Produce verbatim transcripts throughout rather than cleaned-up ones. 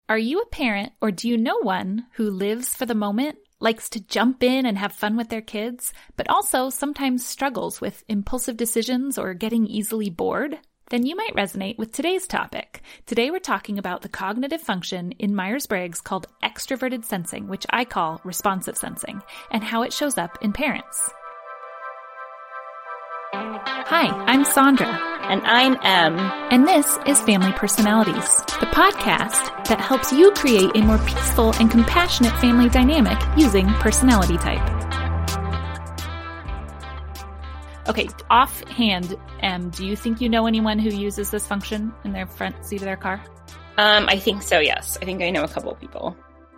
Are you a parent, or do you know one who lives for the moment, likes to jump in and have fun with their kids, but also sometimes struggles with impulsive decisions or getting easily bored? Then you might resonate with today's topic. Today we're talking about the cognitive function in Myers-Briggs called extroverted sensing, which I call responsive sensing, and how it shows up in parents. Hi, I'm Sandra. And I'm Em. And this is Family Personalities, the podcast that helps you create a more peaceful and compassionate family dynamic using personality type. Okay, offhand, Em, do you think you know anyone who uses this function in their front seat of their car? Um, I think so, yes. I think I know a couple of people.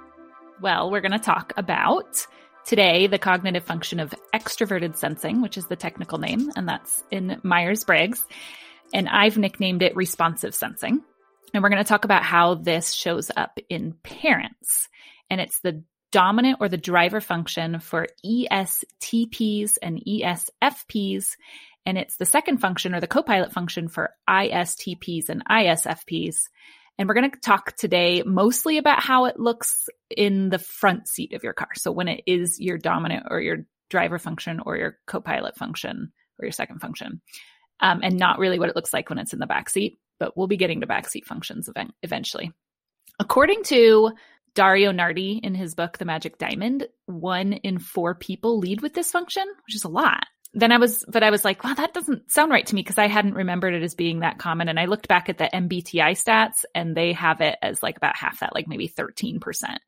Well, we're going to talk about today the cognitive function of extroverted sensing, which is the technical name, and that's in Myers-Briggs. And I've nicknamed it responsive sensing. And we're going to talk about how this shows up in parents. And it's the dominant or the driver function for E S T Ps and E S F Ps. And it's the second function or the co-pilot function for I S T Ps and I S F Ps. And we're going to talk today mostly about how it looks in the front seat of your car. So when it is your dominant or your driver function or your co-pilot function or your second function. Um, and not really what it looks like when it's in the back seat, but we'll be getting to backseat functions event- eventually. According to Dario Nardi in his book, The Magic Diamond, one in four people lead with this function, which is a lot. Then I was, but I was like, well, that doesn't sound right to me because I hadn't remembered it as being that common. And I looked back at the M B T I stats and they have it as like about half that, like maybe thirteen percent.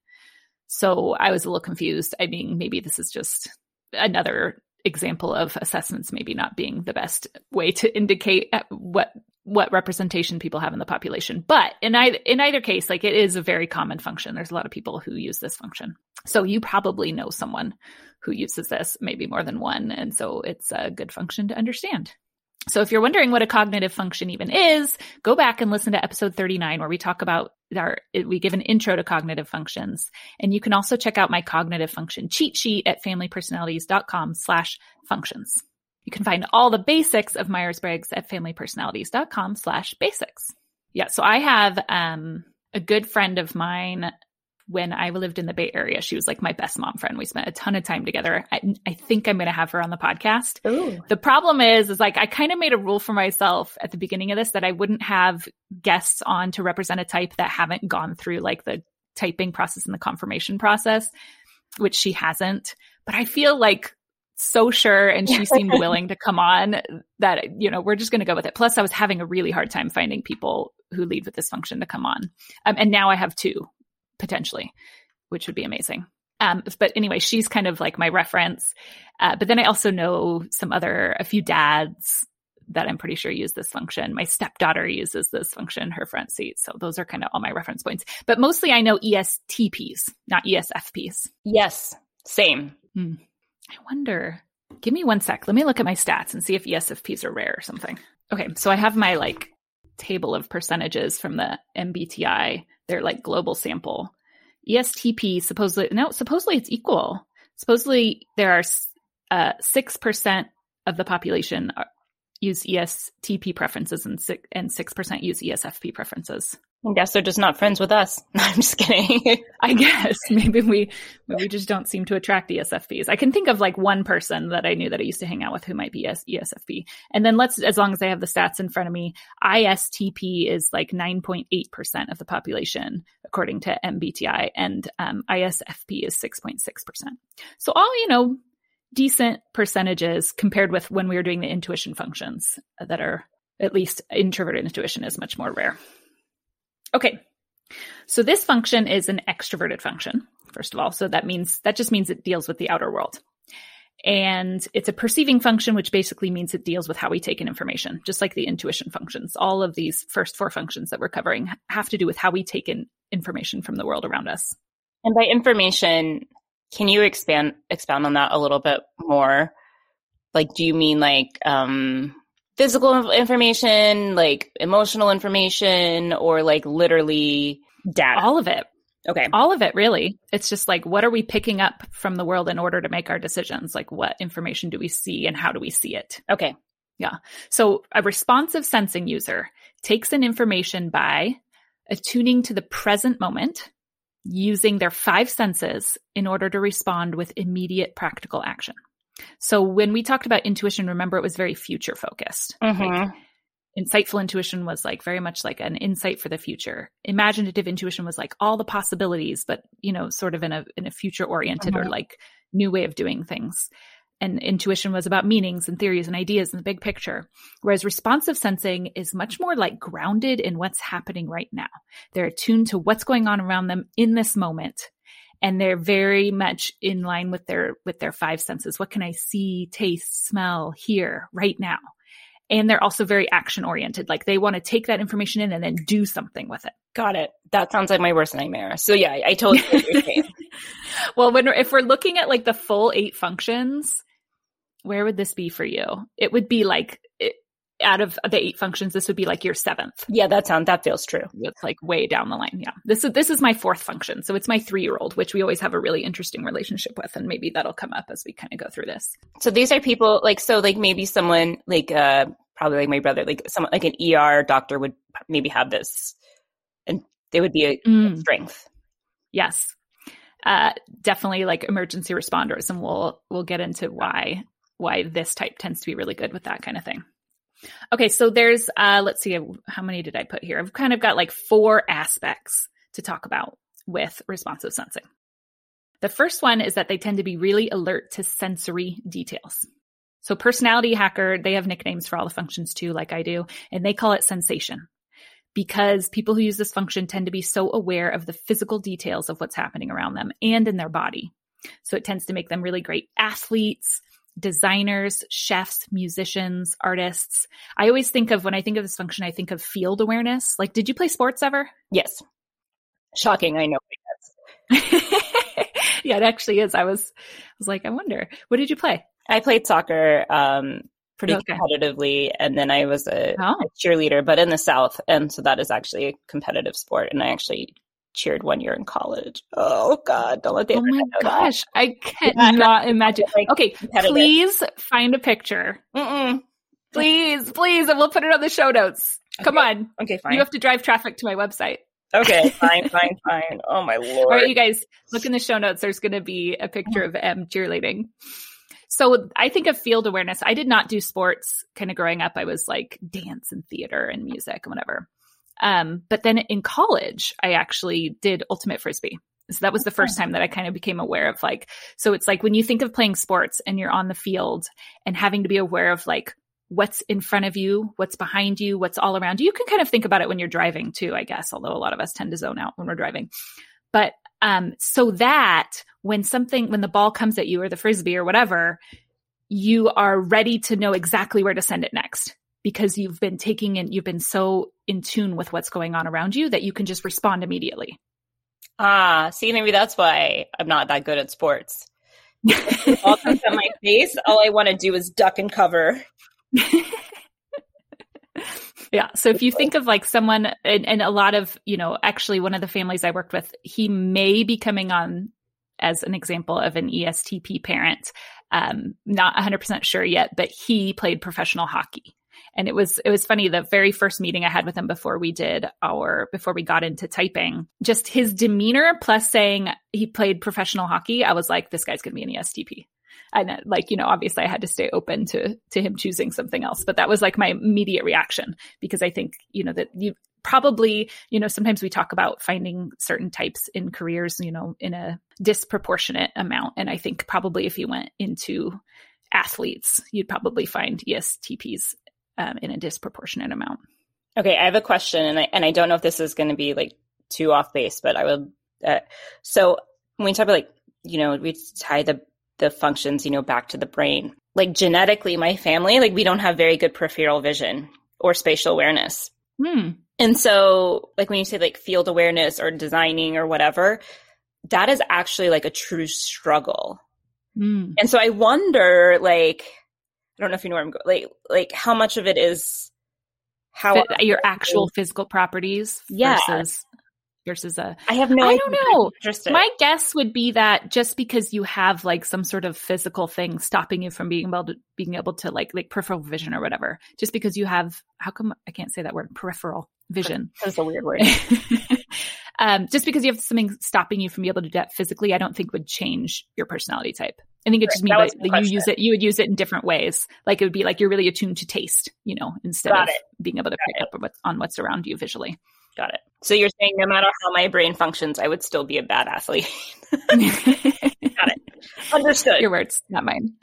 So I was a little confused. I mean, maybe this is just another example of assessments maybe not being the best way to indicate what what representation people have in the population. But in either, in either case, like it is a very common function. There's a lot of people who use this function. So you probably know someone who uses this, maybe more than one. And so it's a good function to understand. So if you're wondering what a cognitive function even is, go back and listen to episode thirty-nine where we talk about our, we give an intro to cognitive functions. And you can also check out my cognitive function cheat sheet at familypersonalities.com slash functions. You can find all the basics of Myers-Briggs at familypersonalities.com slash basics. Yeah. So I have, um, a good friend of mine when I lived in the Bay Area. She was like my best mom friend. We spent a ton of time together. I, I think I'm going to have her on the podcast. Ooh. The problem is, is like, I kind of made a rule for myself at the beginning of this that I wouldn't have guests on to represent a type that haven't gone through like the typing process and the confirmation process, which she hasn't. But I feel like so sure. And she seemed willing to come on that, you know, we're just going to go with it. Plus I was having a really hard time finding people who lead with this function to come on. Um, and now I have two. Potentially, which would be amazing. Um, but anyway, she's kind of like my reference. Uh, but then I also know some other, a few dads that I'm pretty sure use this function. My stepdaughter uses this function, her front seat. So those are kind of all my reference points. But mostly I know E S T Ps, not E S F Ps. Yes, same. Hmm. I wonder, give me one sec. Let me look at my stats and see if E S F Ps are rare or something. Okay, so I have my like table of percentages from the M B T I. They're like global sample. E S T P supposedly, no, supposedly it's equal. Supposedly there are uh, six percent of the population are, use E S T P preferences and six, and six percent use E S F P preferences. I guess they're just not friends with us. I'm just kidding. I guess maybe we maybe we just don't seem to attract E S F Ps. I can think of like one person that I knew that I used to hang out with who might be E S F P. And then let's, as long as I have the stats in front of me, I S T P is like nine point eight percent of the population, according to M B T I, and um, I S F P is six point six percent. So all, you know, decent percentages compared with when we were doing the intuition functions that are, at least introverted intuition is much more rare. Okay, so this function is an extroverted function, first of all. So that means, that just means it deals with the outer world. And it's a perceiving function, which basically means it deals with how we take in information, just like the intuition functions. All of these first four functions that we're covering have to do with how we take in information from the world around us. And by information, can you expand expound on that a little bit more? Like, do you mean like, um, physical information, like emotional information, or like literally data? All of it. Okay. All of it, really. It's just like, what are we picking up from the world in order to make our decisions? Like, what information do we see and how do we see it? Okay. Yeah. So a responsive sensing user takes in information by attuning to the present moment, using their five senses in order to respond with immediate practical action. So when we talked about intuition, remember it was very future focused. Mm-hmm. Like, insightful intuition was like very much like an insight for the future. Imaginative intuition was like all the possibilities, but you know, sort of in a in a future oriented mm-hmm. or like new way of doing things. And intuition was about meanings and theories and ideas and the big picture. Whereas responsive sensing is much more like grounded in what's happening right now. They're attuned to what's going on around them in this moment. And they're very much in line with their, with their five senses. What can I see, taste, smell, hear right now? And they're also very action oriented. Like they want to take that information in and then do something with it. Got it. That sounds like my worst nightmare. So yeah, I, I totally understand. Well, when, if we're looking at like the full eight functions, where would this be for you? It would be like it, out of the eight functions, this would be like your seventh. Yeah, that sounds, that feels true. It's like way down the line. Yeah. This is, this is my fourth function. So it's my three-year-old, which we always have a really interesting relationship with. And maybe that'll come up as we kind of go through this. So these are people like, so like maybe someone like, uh, probably like my brother, like someone like an E R doctor would maybe have this and they would be a mm. strength. Yes. Uh, definitely like emergency responders. And we'll, we'll get into why, why this type tends to be really good with that kind of thing. Okay. So there's, uh, let's see, how many did I put here? I've kind of got like four aspects to talk about with responsive sensing. The first one is that they tend to be really alert to sensory details. So Personality Hacker, they have nicknames for all the functions too, like I do, and they call it sensation because people who use this function tend to be so aware of the physical details of what's happening around them and in their body. So it tends to make them really great athletes, designers, chefs, musicians, artists. I always think of, when I think of this function, I think of field awareness. Like, did you play sports ever? Yes. Shocking. I know. Yeah, it actually is. I was, I was like, I wonder, what did you play? I played soccer um, pretty Okay. competitively, and then I was a, Oh. a cheerleader, but in the South, and so that is actually a competitive sport, and I actually cheered one year in college. Oh, God, don't let the Oh internet my know gosh, I cannot imagine. Like, Okay, competitive. please find a picture. Mm-mm. Please, please, and we'll put it on the show notes. Come Okay. on. Okay, fine. You have to drive traffic to my website. Okay, fine, fine, fine. Oh, my Lord. All right, you guys, look in the show notes. There's going to be a picture of Em cheerleading. So I think of field awareness. I did not do sports kind of growing up. I was like dance and theater and music and whatever. Um, but then in college, I actually did ultimate frisbee. So that was the first time that I kind of became aware of like, so it's like when you think of playing sports and you're on the field and having to be aware of like what's in front of you, what's behind you, what's all around you. You can kind of think about it when you're driving too, I guess, although a lot of us tend to zone out when we're driving. But um, so that when something, when the ball comes at you or the frisbee or whatever, you are ready to know exactly where to send it next because you've been taking in, you've been so in tune with what's going on around you that you can just respond immediately. Ah, see, maybe that's why I'm not that good at sports. It all comes at my face. All I want to do is duck and cover. Yeah. So if you think of like someone and, and a lot of, you know, actually one of the families I worked with, he may be coming on as an example of an E S T P parent. Um, not one hundred percent sure yet, but he played professional hockey. And it was, it was funny. The very first meeting I had with him before we did our, before we got into typing, just his demeanor plus saying he played professional hockey. I was like, this guy's going to be an E S T P. And like, you know, obviously I had to stay open to, to him choosing something else, but that was like my immediate reaction because I think, you know, that you probably, you know, sometimes we talk about finding certain types in careers, you know, in a disproportionate amount. And I think probably if you went into athletes, you'd probably find E S T Ps um, in a disproportionate amount. Okay. I have a question and I, and I don't know if this is going to be like too off base, but I would, uh, so when we talk about like, you know, we tie the the functions, you know, back to the brain. Like genetically, my family, like we don't have very good peripheral vision or spatial awareness. Hmm. And so like when you say like field awareness or designing or whatever, that is actually like a true struggle. Hmm. And so I wonder, like, I don't know if you know where I'm going, like, like how much of it is how F- your actual physical properties yeah. versus versus a I have no I idea. don't know. Interested. My guess would be that just because you have like some sort of physical thing stopping you from being able to being able to like like peripheral vision or whatever, just because you have how come I can't say that word peripheral vision. That's a weird word. um, just because you have something stopping you from being able to do that physically, I don't think would change your personality type. I think it just means that, that you use it, you would use it in different ways. Like it would be like you're really attuned to taste, you know, instead Got of it. being able to Got pick it. up on what's, on what's around you visually. Got it. So you're saying no matter how my brain functions, I would still be a bad athlete. Got it. Understood. Your words, not mine.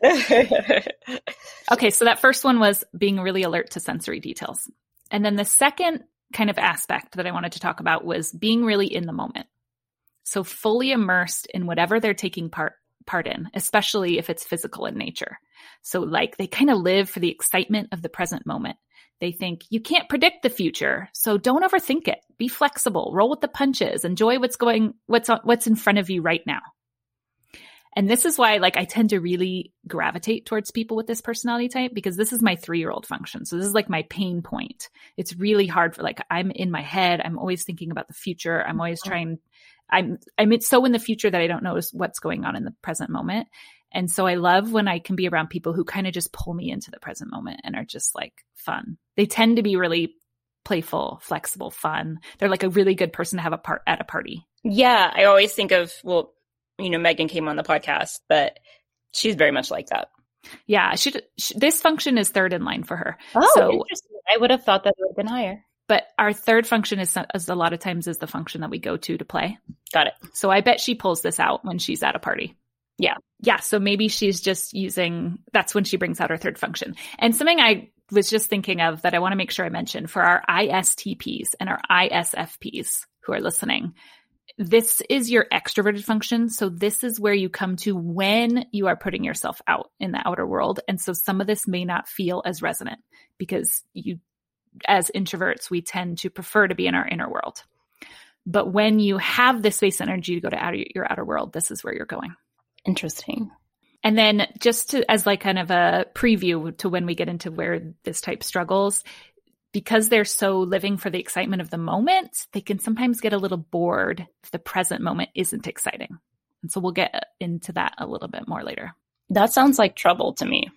Okay, so that first one was being really alert to sensory details. And then the second kind of aspect that I wanted to talk about was being really in the moment. So fully immersed in whatever they're taking part part in, especially if it's physical in nature. So like they kind of live for the excitement of the present moment. They think you can't predict the future, so don't overthink it. Be flexible, roll with the punches, enjoy what's going, what's on, what's in front of you right now. And this is why, like, I tend to really gravitate towards people with this personality type because this is my three-year-old function. So this is like my pain point. It's really hard for, like, I'm in my head. I'm always thinking about the future. I'm always trying. I'm I'm so in the future that I don't notice what's going on in the present moment. And so I love when I can be around people who kind of just pull me into the present moment and are just like fun. They tend to be really playful, flexible, fun. They're like a really good person to have a part at a party. Yeah. I always think of, well, you know, Megan came on the podcast, but she's very much like that. Yeah. She, she, this function is third in line for her. Oh, so, interesting. I would have thought that it would have been higher. But our third function is, is a lot of times is the function that we go to to play. Got it. So I bet she pulls this out when she's at a party. Yeah. Yeah. So maybe she's just using, that's when she brings out her third function. And something I was just thinking of that I want to make sure I mention for our I S T Ps and our I S F Ps who are listening, this is your extroverted function. So this is where you come to when you are putting yourself out in the outer world. And so some of this may not feel as resonant because you, as introverts, we tend to prefer to be in our inner world. But when you have this space energy to go to outer, your outer world, this is where you're going. Interesting. And then just to, as like kind of a preview to when we get into where this type struggles, because they're so living for the excitement of the moment, they can sometimes get a little bored if the present moment isn't exciting. And so we'll get into that a little bit more later. That sounds like trouble to me.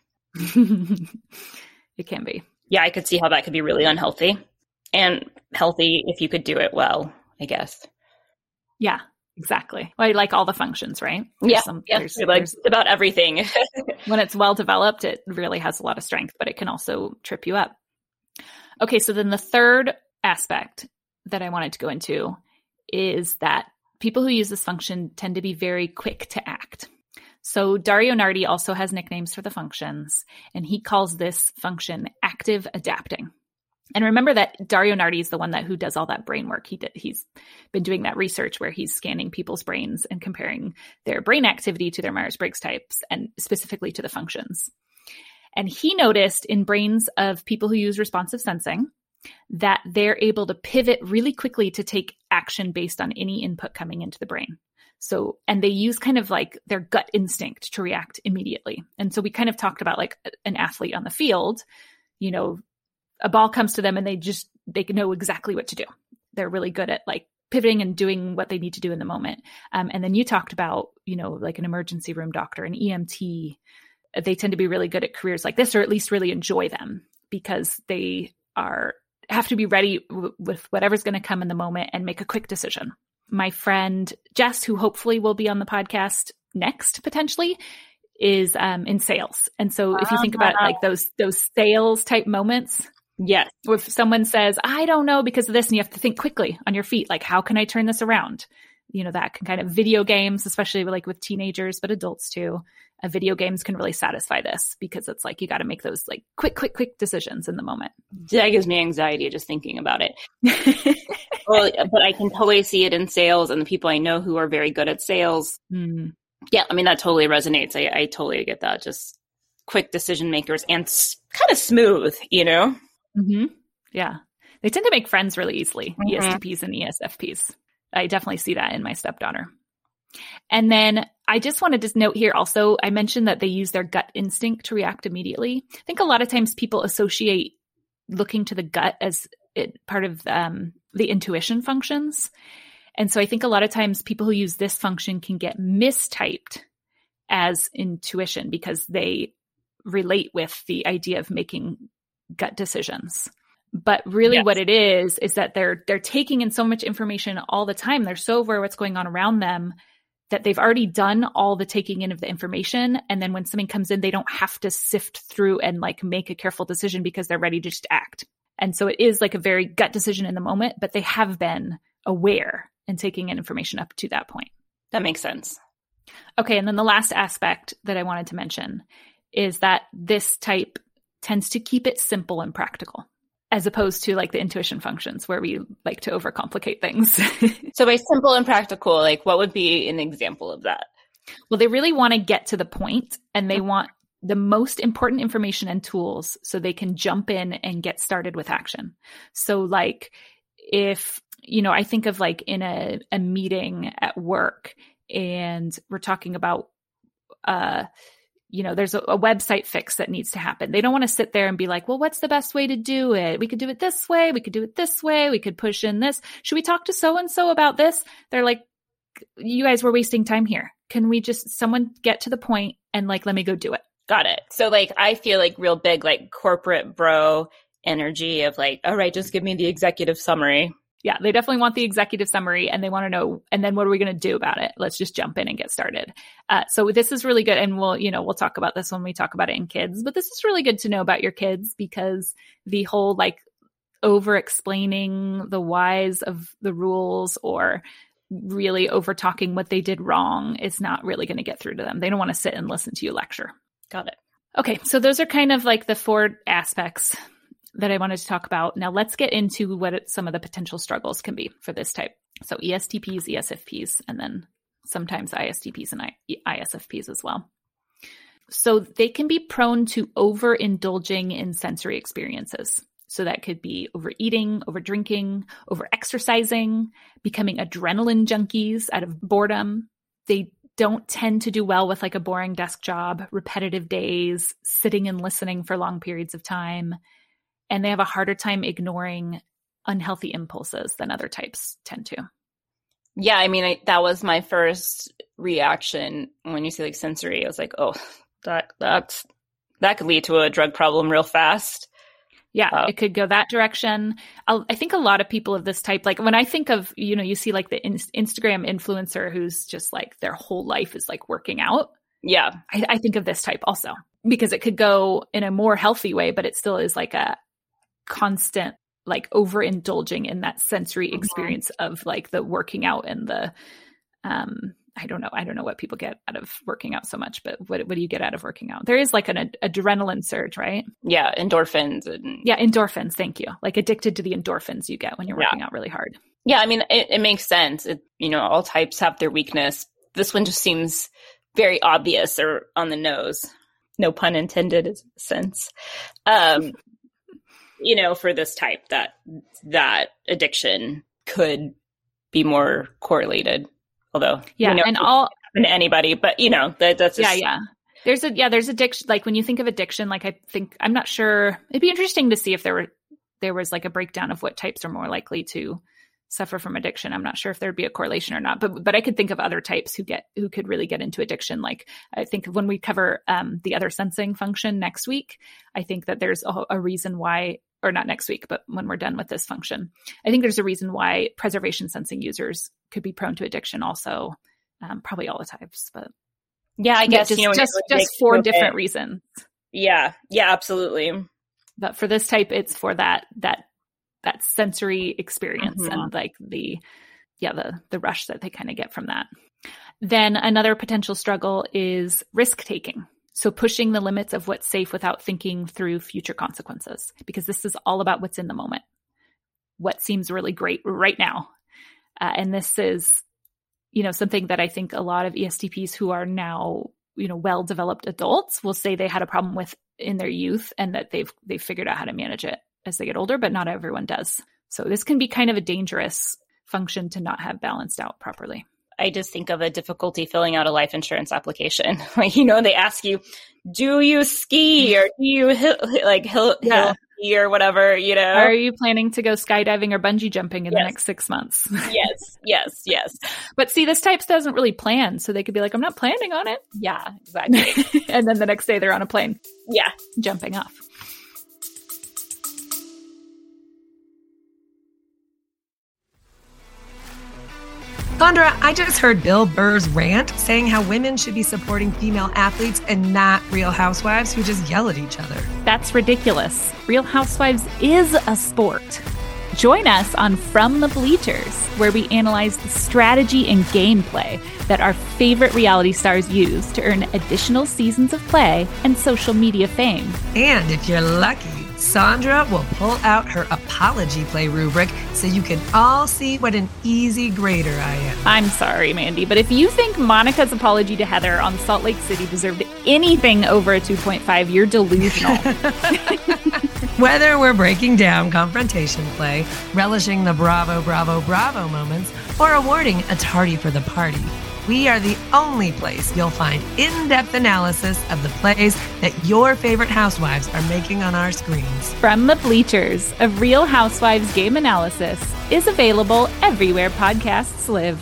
It can be. Yeah, I could see how that could be really unhealthy and healthy if you could do it well, I guess. Yeah, exactly. Well, I like all the functions, right? There's yeah, some, yeah there's, like there's, about everything. When it's well developed, it really has a lot of strength, but it can also trip you up. Okay, so then the third aspect that I wanted to go into is that people who use this function tend to be very quick to act. So Dario Nardi also has nicknames for the functions, and he calls this function active adapting. And remember that Dario Nardi is the one that who does all that brain work. He did, he's been doing that research where he's scanning people's brains and comparing their brain activity to their Myers-Briggs types and specifically to the functions. And he noticed in brains of people who use responsive sensing that they're able to pivot really quickly to take action based on any input coming into the brain. So, and they use kind of like their gut instinct to react immediately. And so we kind of talked about like an athlete on the field, you know, a ball comes to them and they just, they know exactly what to do. They're really good at like pivoting and doing what they need to do in the moment. Um, and then you talked about, you know, like an emergency room doctor, an E M T. They tend to be really good at careers like this, or at least really enjoy them because they are have to be ready w- with whatever's going to come in the moment and make a quick decision. My friend Jess, who hopefully will be on the podcast next potentially, is um, in sales. And so if you think about like those those sales type moments, yes, if someone says, I don't know because of this, and you have to think quickly on your feet, like, how can I turn this around? You know, that can kind of video games, especially like with teenagers, but adults too. Uh, video games can really satisfy this because it's like you got to make those like quick, quick, quick decisions in the moment. That gives me anxiety just thinking about it. Well, but I can totally see it in sales and the people I know who are very good at sales. Mm. Yeah, I mean, that totally resonates. I, I totally get that. Just quick decision makers and s- kind of smooth, you know? Mm-hmm. Yeah. They tend to make friends really easily, Mm-hmm. E S T Ps and E S F Ps. I definitely see that in my stepdaughter. And then I just wanted to note here also, I mentioned that they use their gut instinct to react immediately. I think a lot of times people associate looking to the gut as it, part of um, the intuition functions. And so I think a lot of times people who use this function can get mistyped as intuition because they relate with the idea of making gut decisions. But really Yes. what it is, is that they're, they're taking in so much information all the time. They're so aware of what's going on around them that they've already done all the taking in of the information. And then when something comes in, they don't have to sift through and like make a careful decision because they're ready to just act. And so it is like a very gut decision in the moment, but they have been aware and taking in information up to that point. That makes sense. Okay. And then the last aspect that I wanted to mention is that this type tends to keep it simple and practical, as opposed to like the intuition functions where we like to overcomplicate things. So by simple and practical, like what would be an example of that? Well, they really want to get to the point, and they want the most important information and tools so they can jump in and get started with action. So like if, you know, I think of like in a, a meeting at work and we're talking about, uh, you know, there's a, a website fix that needs to happen. They don't want to sit there and be like, well, what's the best way to do it? We could do it this way. We could do it this way. We could push in this. Should we talk to so-and-so about this? They're like, you guys were wasting time here. Can we just, someone get to the point and like, let me go do it. Got it. So like, I feel like real big, like corporate bro energy of like, all right, just give me the executive summary. Yeah, they definitely want the executive summary and they want to know, and then what are we going to do about it? Let's just jump in and get started. Uh, so this is really good. And we'll, you know, we'll talk about this when we talk about it in kids, but this is really good to know about your kids, because the whole like over explaining the whys of the rules or really over talking what they did wrong is not really going to get through to them. They don't want to sit and listen to you lecture. Got it. Okay. So those are kind of like the four aspects that I wanted to talk about. Now let's get into what it, some of the potential struggles can be for this type. So E S T Ps, E S F Ps, and then sometimes I S T Ps and I S F Ps as well. So they can be prone to overindulging in sensory experiences. So that could be overeating, over drinking, over exercising, becoming adrenaline junkies out of boredom. They don't tend to do well with like a boring desk job, repetitive days, sitting and listening for long periods of time. And they have a harder time ignoring unhealthy impulses than other types tend to. Yeah, I mean, I, that was my first reaction when you say like sensory. I was like, oh, that that's that could lead to a drug problem real fast. Yeah, uh, it could go that direction. I'll, I think a lot of people of this type, like when I think of, you know, you see like the in- Instagram influencer who's just like their whole life is like working out. Yeah, I, I think of this type also, because it could go in a more healthy way, but it still is like a constant like overindulging in that sensory experience mm-hmm. of like the working out and the um I don't know I don't know what people get out of working out so much, but what what do you get out of working out? There is like an ad- adrenaline surge, right? Yeah, endorphins and yeah endorphins thank you like addicted to the endorphins you get when you're working yeah. out really hard. Yeah, I mean it, it makes sense. It, you know, all types have their weakness. This one just seems very obvious or on the nose, no pun intended in a sense. um you know, for this type, that that addiction could be more correlated. Although, yeah, you know, and all in anybody, but you know, that that's just, yeah, yeah. There's a yeah, there's addiction. Like when you think of addiction, like I think I'm not sure. It'd be interesting to see if there were there was like a breakdown of what types are more likely to suffer from addiction. I'm not sure if there'd be a correlation or not, but but I could think of other types who get who could really get into addiction. Like I think when we cover um, the other sensing function next week, I think that there's a, a reason why. Or not next week, but when we're done with this function, I think there's a reason why preservation sensing users could be prone to addiction also, um, probably all the types, but yeah, I guess, just, you know, just, just for okay. different reasons. Yeah. Yeah, absolutely. But for this type, it's for that, that, that sensory experience mm-hmm. and like the, yeah, the, the rush that they kind of get from that. Then another potential struggle is risk taking. So pushing the limits of what's safe without thinking through future consequences, because this is all about what's in the moment, what seems really great right now. Uh, and this is, you know, something that I think a lot of E S T Ps who are now, you know, well-developed adults will say they had a problem with in their youth and that they've, they've figured out how to manage it as they get older, but not everyone does. So this can be kind of a dangerous function to not have balanced out properly. I just think of a difficulty filling out a life insurance application. Like, you know, they ask you, do you ski or do you hill, like hill, yeah. hill ski or whatever, you know? Are you planning to go skydiving or bungee jumping in yes. the next six months? Yes, yes, yes. But see, this type doesn't really plan. So they could be like, I'm not planning on it. Yeah, exactly. And then the next day they're on a plane. Yeah. Jumping off. Sandra, I just heard Bill Burr's rant saying how women should be supporting female athletes and not Real Housewives who just yell at each other. That's ridiculous. Real Housewives is a sport. Join us on From the Bleachers, where we analyze the strategy and gameplay that our favorite reality stars use to earn additional seasons of play and social media fame. And if you're lucky, Sandra will pull out her apology play rubric so you can all see what an easy grader I am. I'm sorry, Mandy, but if you think Monica's apology to Heather on Salt Lake City deserved anything over a two point five, you're delusional. Whether we're breaking down confrontation play, relishing the bravo, bravo, bravo moments, or awarding a tardy for the party, we are the only place you'll find in-depth analysis of the plays that your favorite housewives are making on our screens. From the Bleachers, a Real Housewives game analysis is available everywhere podcasts live.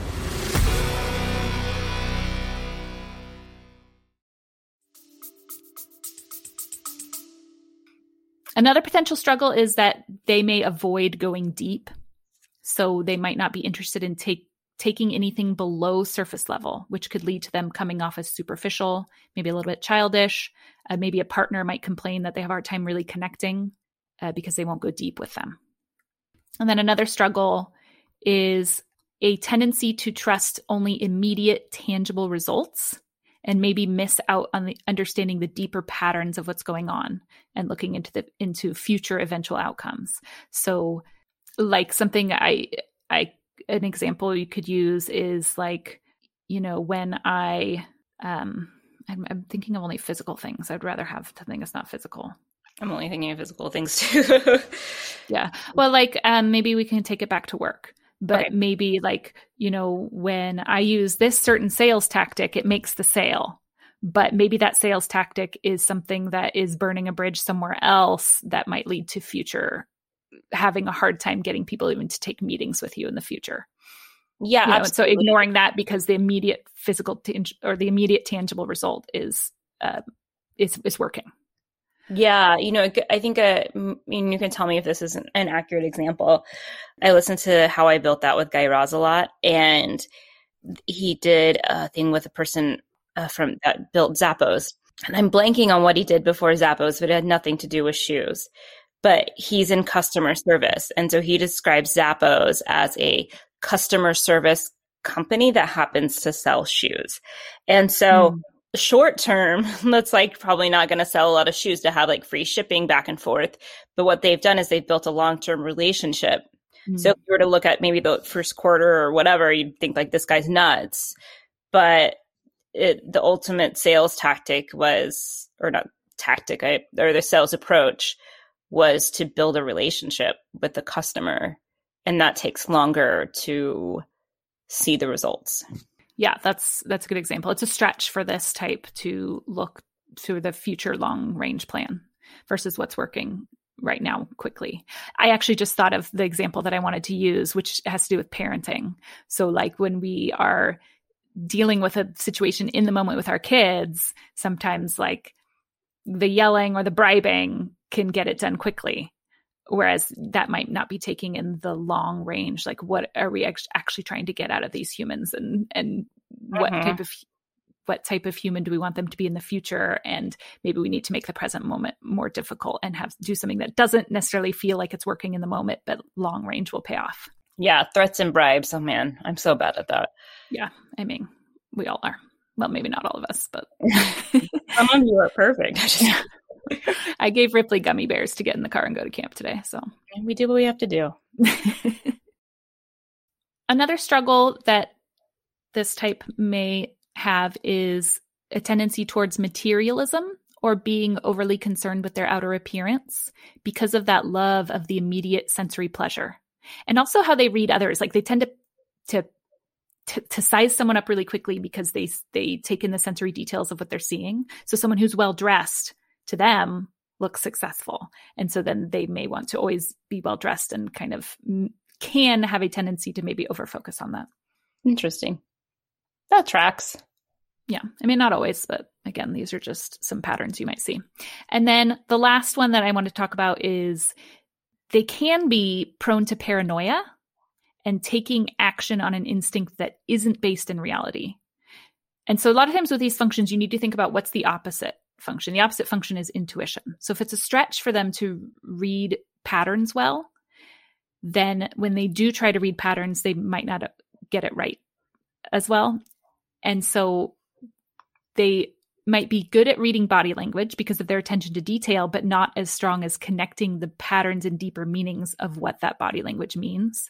Another potential struggle is that they may avoid going deep. So they might not be interested in take, taking anything below surface level, which could lead to them coming off as superficial, maybe a little bit childish. Uh, maybe a partner might complain that they have a hard time really connecting uh, because they won't go deep with them. And then another struggle is a tendency to trust only immediate, tangible results and maybe miss out on the understanding the deeper patterns of what's going on and looking into the into future eventual outcomes. So like something I I an example you could use is like, you know, when I um I'm, I'm thinking of only physical things. I'd rather have something that's not physical. I'm only thinking of physical things too. Yeah. Well, like um maybe we can take it back to work. But okay. maybe like, you know, when I use this certain sales tactic, it makes the sale. But maybe that sales tactic is something that is burning a bridge somewhere else that might lead to future having a hard time getting people even to take meetings with you in the future. Yeah. You know, so ignoring that because the immediate physical tang- or the immediate tangible result is uh, is is working. Yeah, you know, I think uh, I mean, you can tell me if this isn't an accurate example. I listened to How I Built That with Guy Raz a lot, and he did a thing with a person uh, from that built Zappos. And I'm blanking on what he did before Zappos, but it had nothing to do with shoes. But he's in customer service. And so he describes Zappos as a customer service company that happens to sell shoes. And so mm. short term, that's like probably not going to sell a lot of shoes to have like free shipping back and forth. But what they've done is they've built a long-term relationship. Mm. So if you were to look at maybe the first quarter or whatever, you'd think like this guy's nuts. But it, the ultimate sales tactic was, or not tactic, I, or the sales approach was to build a relationship with the customer. And that takes longer to see the results. Yeah, that's that's a good example. It's a stretch for this type to look to the future long range plan versus what's working right now quickly. I actually just thought of the example that I wanted to use, which has to do with parenting. So like when we are dealing with a situation in the moment with our kids, sometimes like the yelling or the bribing can get it done quickly. Whereas that might not be taking in the long range, like what are we actually trying to get out of these humans, and and what uh-huh. type of what type of human do we want them to be in the future? And maybe we need to make the present moment more difficult and have do something that doesn't necessarily feel like it's working in the moment, but long range will pay off. Yeah, threats and bribes. Oh man, I'm so bad at that. Yeah, I mean, we all are. Well, maybe not all of us, but some of you are perfect. I just I gave Ripley gummy bears to get in the car and go to camp today. So we do what we have to do. Another struggle that this type may have is a tendency towards materialism or being overly concerned with their outer appearance because of that love of the immediate sensory pleasure. And also how they read others. Like they tend to to to, to size someone up really quickly because they they take in the sensory details of what they're seeing. So someone who's well dressed to them looks successful. And so then they may want to always be well dressed and kind of can have a tendency to maybe overfocus on that. Interesting. That tracks. Yeah. I mean, not always, but again, these are just some patterns you might see. And then the last one that I want to talk about is they can be prone to paranoia and taking action on an instinct that isn't based in reality. And so a lot of times with these functions, you need to think about what's the opposite function. The opposite function is intuition. So if it's a stretch for them to read patterns well, then when they do try to read patterns, they might not get it right as well. And so they might be good at reading body language because of their attention to detail, but not as strong as connecting the patterns and deeper meanings of what that body language means.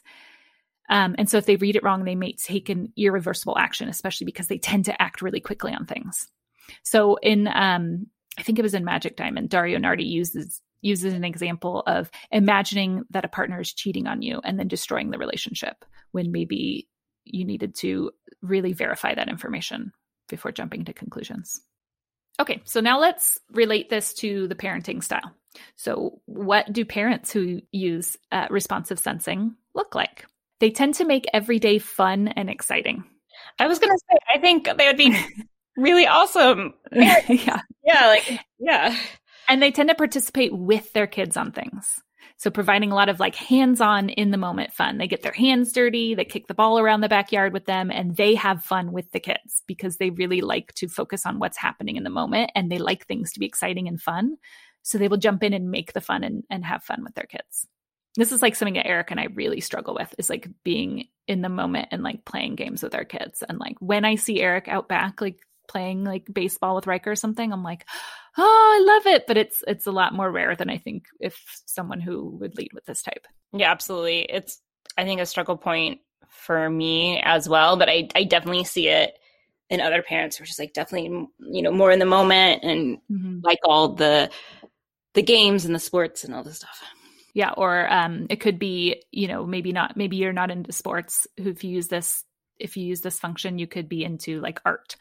Um, and so if they read it wrong, they may take an irreversible action, especially because they tend to act really quickly on things. So in, um, I think it was in Magic Diamond, Dario Nardi uses uses an example of imagining that a partner is cheating on you and then destroying the relationship when maybe you needed to really verify that information before jumping to conclusions. Okay, so now let's relate this to the parenting style. So what do parents who use uh, responsive sensing look like? They tend to make every day fun and exciting. I was going to say, I think they would be really awesome. yeah. Yeah, like, yeah. And they tend to participate with their kids on things. So providing a lot of like hands-on in the moment fun. They get their hands dirty, they kick the ball around the backyard with them, and they have fun with the kids because they really like to focus on what's happening in the moment and they like things to be exciting and fun. So they will jump in and make the fun and, and have fun with their kids. This is like something that Eric and I really struggle with, is like being in the moment and like playing games with our kids. And like when I see Eric out back, like playing like baseball with Riker or something, I'm like, oh, I love it. But it's, it's a lot more rare than I think if someone who would lead with this type. Yeah, absolutely. It's, I think, a struggle point for me as well, but I, I definitely see it in other parents who are just like definitely, you know, more in the moment and mm-hmm. like all the, the games and the sports and all this stuff. Yeah. Or um, it could be, you know, maybe not, maybe you're not into sports. If you use this, if you use this function, you could be into like art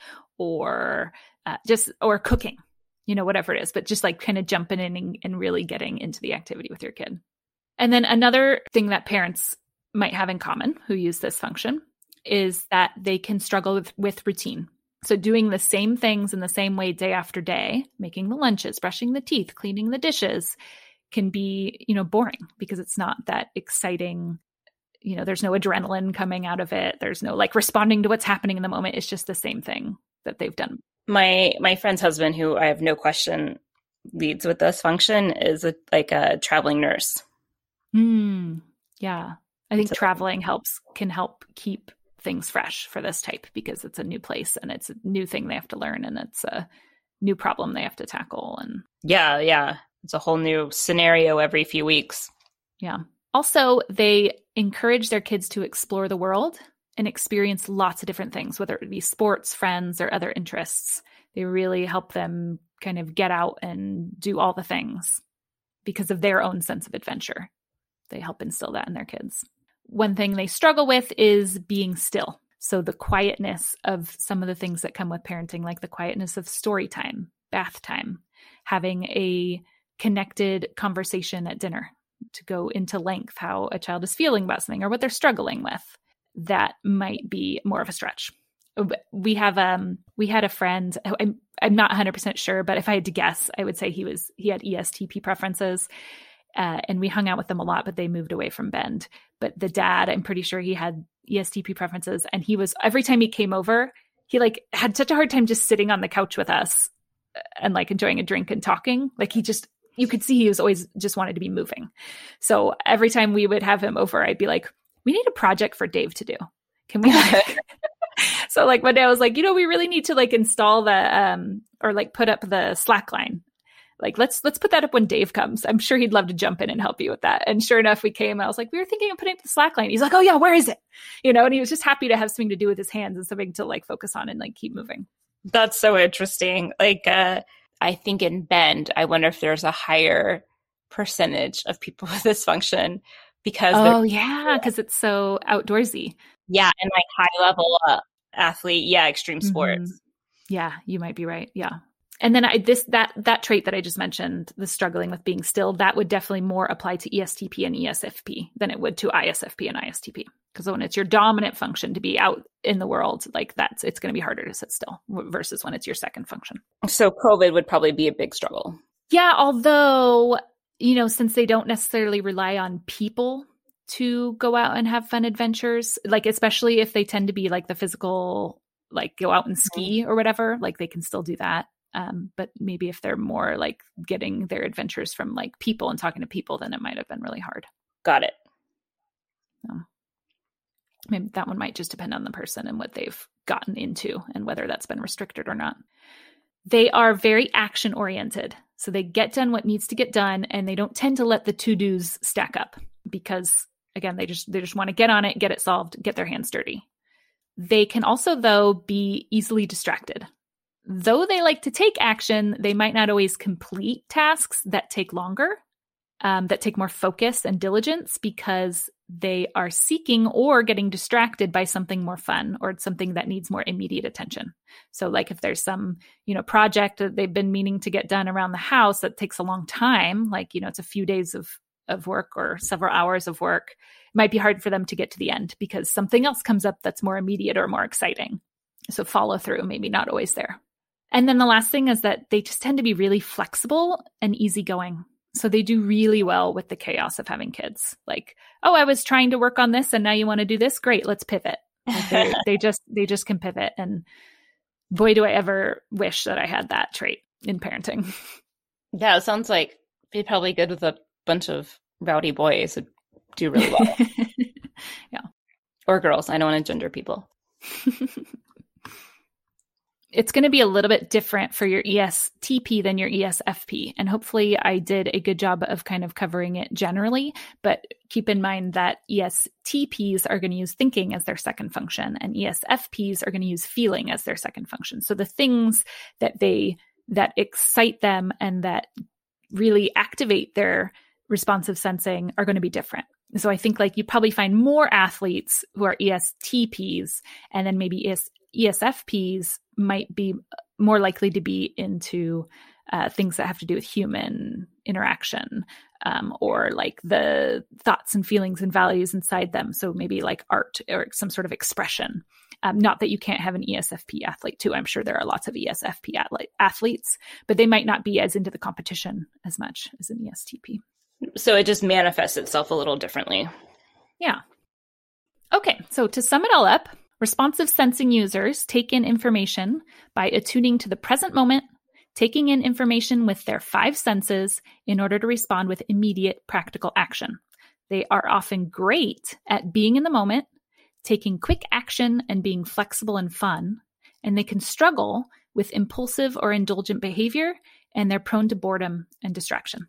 or uh, just, or cooking, you know, whatever it is, but just like kind of jumping in and, and really getting into the activity with your kid. And then another thing that parents might have in common who use this function is that they can struggle with, with routine. So doing the same things in the same way day after day, making the lunches, brushing the teeth, cleaning the dishes, can be, you know, boring because it's not that exciting. You know, there's no adrenaline coming out of it. There's no like responding to what's happening in the moment. It's just the same thing that they've done. My my friend's husband, who I have no question leads with this function, is a, like a traveling nurse. Mm, yeah. I think so, traveling helps, can help keep things fresh for this type because it's a new place and it's a new thing they have to learn and it's a new problem they have to tackle. And yeah, yeah. It's a whole new scenario every few weeks. Yeah. Also, they encourage their kids to explore the world and experience lots of different things, whether it be sports, friends, or other interests. They really help them kind of get out and do all the things because of their own sense of adventure. They help instill that in their kids. One thing they struggle with is being still. So the quietness of some of the things that come with parenting, like the quietness of story time, bath time, having a connected conversation at dinner to go into length how a child is feeling about something or what they're struggling with, that might be more of a stretch. We have um we had a friend, I'm I'm not one hundred percent sure, but if I had to guess, I would say he was he had E S T P preferences, uh, and we hung out with them a lot, but they moved away from Bend. But the dad, I'm pretty sure he had E S T P preferences, and he was every time he came over, he like had such a hard time just sitting on the couch with us and like enjoying a drink and talking. Like he just, you could see he was always just wanted to be moving. So every time we would have him over, I'd be like, we need a project for Dave to do. Can we? Like, so like one day I was like, you know, we really need to like install the, um, or like put up the Slack line. Like, let's, let's put that up when Dave comes. I'm sure he'd love to jump in and help you with that. And sure enough, we came, I was like, we were thinking of putting up the Slack line. He's like, oh yeah, where is it? You know, and he was just happy to have something to do with his hands and something to like focus on and like keep moving. That's so interesting. Like, uh, I think in Bend, I wonder if there's a higher percentage of people with this function because oh yeah, because it's so outdoorsy. Yeah, and like high level uh, athlete, yeah, extreme sports. Mm-hmm. Yeah, you might be right. Yeah, and then I this that that trait that I just mentioned, the struggling with being still, that would definitely more apply to E S T P and E S F P than it would to I S F P and I S T P. Because when it's your dominant function to be out in the world, like that's, it's going to be harder to sit still versus when it's your second function. So COVID would probably be a big struggle. Yeah. Although, you know, since they don't necessarily rely on people to go out and have fun adventures, like especially if they tend to be like the physical, like go out and ski or whatever, like they can still do that. Um, but maybe if they're more like getting their adventures from like people and talking to people, then it might have been really hard. Got it. Um, maybe that one might just depend on the person and what they've gotten into and whether that's been restricted or not. They are very action oriented. So they get done what needs to get done, and they don't tend to let the to-dos stack up because, again, they just they just want to get on it, get it solved, get their hands dirty. They can also, though, be easily distracted. Though they like to take action, they might not always complete tasks that take longer, um, that take more focus and diligence because they are seeking or getting distracted by something more fun or something that needs more immediate attention. So like if there's some, you know, project that they've been meaning to get done around the house that takes a long time, like, you know, it's a few days of, of work or several hours of work, it might be hard for them to get to the end because something else comes up that's more immediate or more exciting. So follow through, maybe not always there. And then the last thing is that they just tend to be really flexible and easygoing. So they do really well with the chaos of having kids. Like, oh, I was trying to work on this and now you want to do this? Great, let's pivot. Like they, they just they just can pivot. And boy, do I ever wish that I had that trait in parenting. Yeah, it sounds like be probably good with a bunch of rowdy boys who do really well. Yeah. Or girls. I don't want to gender people. It's going to be a little bit different for your E S T P than your E S F P. And hopefully I did a good job of kind of covering it generally, but keep in mind that E S T Ps are going to use thinking as their second function and E S F Ps are going to use feeling as their second function. So the things that they, that excite them and that really activate their responsive sensing are going to be different. So I think like you probably find more athletes who are E S T Ps and then maybe E S, E S F Ps might be more likely to be into uh, things that have to do with human interaction um, or like the thoughts and feelings and values inside them. So maybe like art or some sort of expression. Um, not that you can't have an E S F P athlete too. I'm sure there are lots of E S F P athlete, athletes, but they might not be as into the competition as much as an E S T P. So it just manifests itself a little differently. Yeah. Okay. So to sum it all up, responsive sensing users take in information by attuning to the present moment, taking in information with their five senses in order to respond with immediate practical action. They are often great at being in the moment, taking quick action and being flexible and fun, and they can struggle with impulsive or indulgent behavior, and they're prone to boredom and distraction.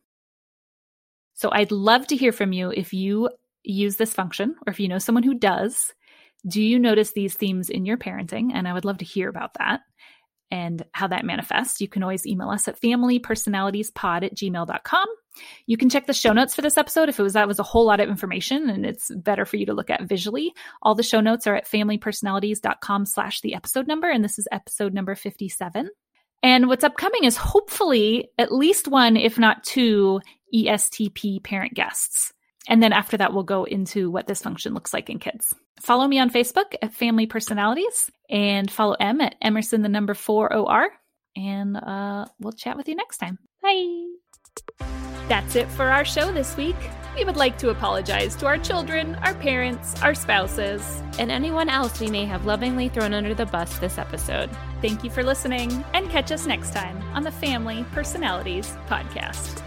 So I'd love to hear from you if you use this function or if you know someone who does. Do you notice these themes in your parenting? And I would love to hear about that and how that manifests. You can always email us at familypersonalitiespod at gmail dot com. You can check the show notes for this episode if it was that was a whole lot of information and it's better for you to look at visually. All the show notes are at familypersonalities.com slash the episode number. And this is episode number fifty-seven. And what's upcoming is hopefully at least one, if not two, E S T P parent guests. And then after that, we'll go into what this function looks like in kids. Follow me on Facebook at Family Personalities and follow Em at Emerson, the number four O R. And uh, we'll chat with you next time. Bye. That's it for our show this week. We would like to apologize to our children, our parents, our spouses, and anyone else we may have lovingly thrown under the bus this episode. Thank you for listening and catch us next time on the Family Personalities Podcast.